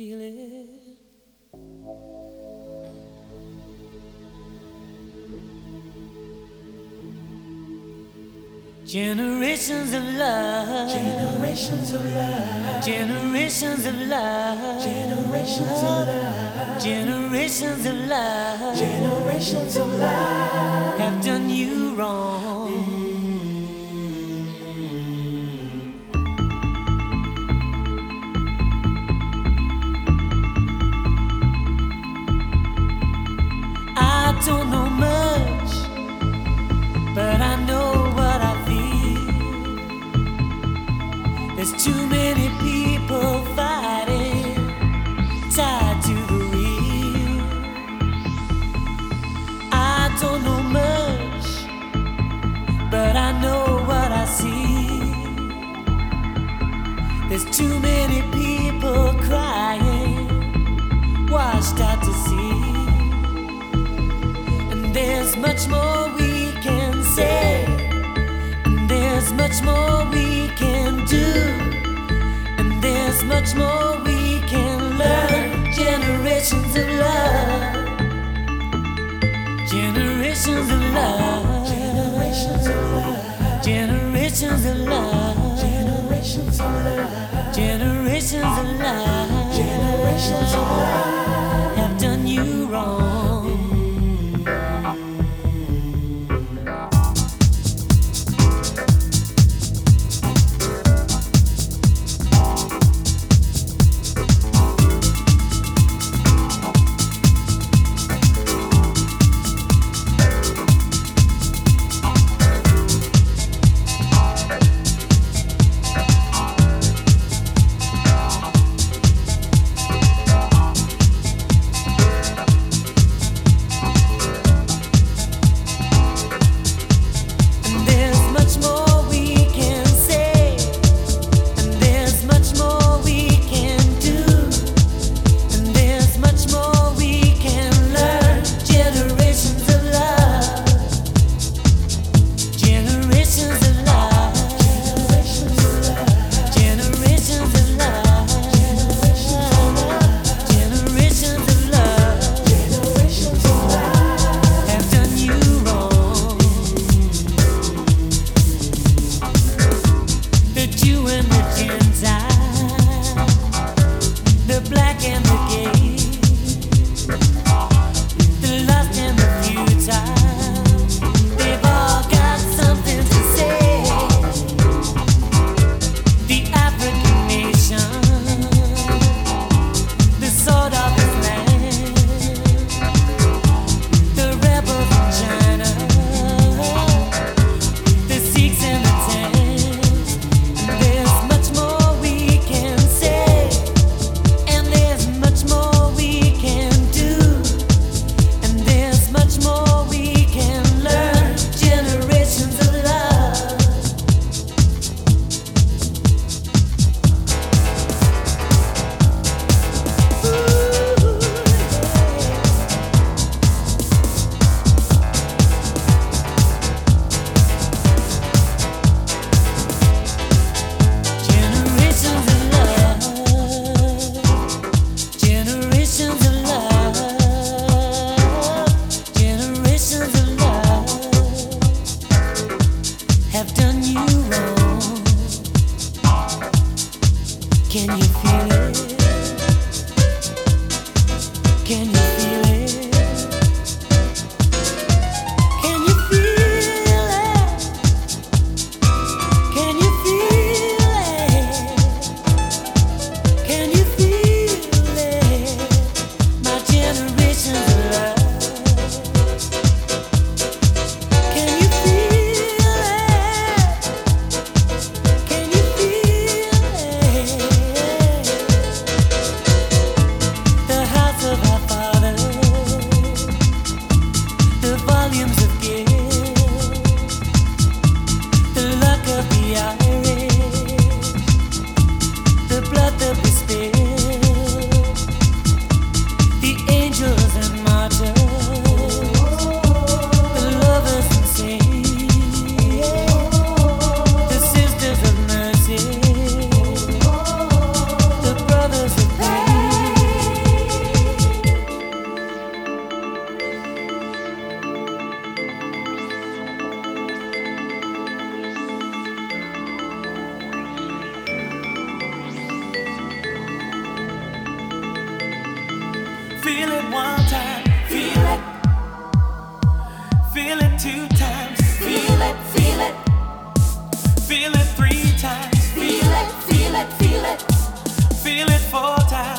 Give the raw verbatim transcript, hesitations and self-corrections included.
Feel it. Generations of love, Generations of love, generations of love, generations of love, generations of love, generations of love have done you wrong. I don't know much, but I know what I feel. There's too many people fighting, tied to the wheel. I don't know much, but I know what I see. There's too many people crying, washed out to sea. There's much more we can say, and there's much more we can do, and there's much more we can learn. Generations of love, generations of love, generations of love, generations of love, generations of love, generations of love, generations of love have done you wrong. Can you feel it? Can you feel it? Can you feel it? Can you feel it? Can you feel it? My generation's love. Can you feel it? Can you feel it? The house of our father. Feel it one time, feel it. Feel it two times, feel it, feel it. Feel it three times, feel it, feel it, feel it. Feel it four times.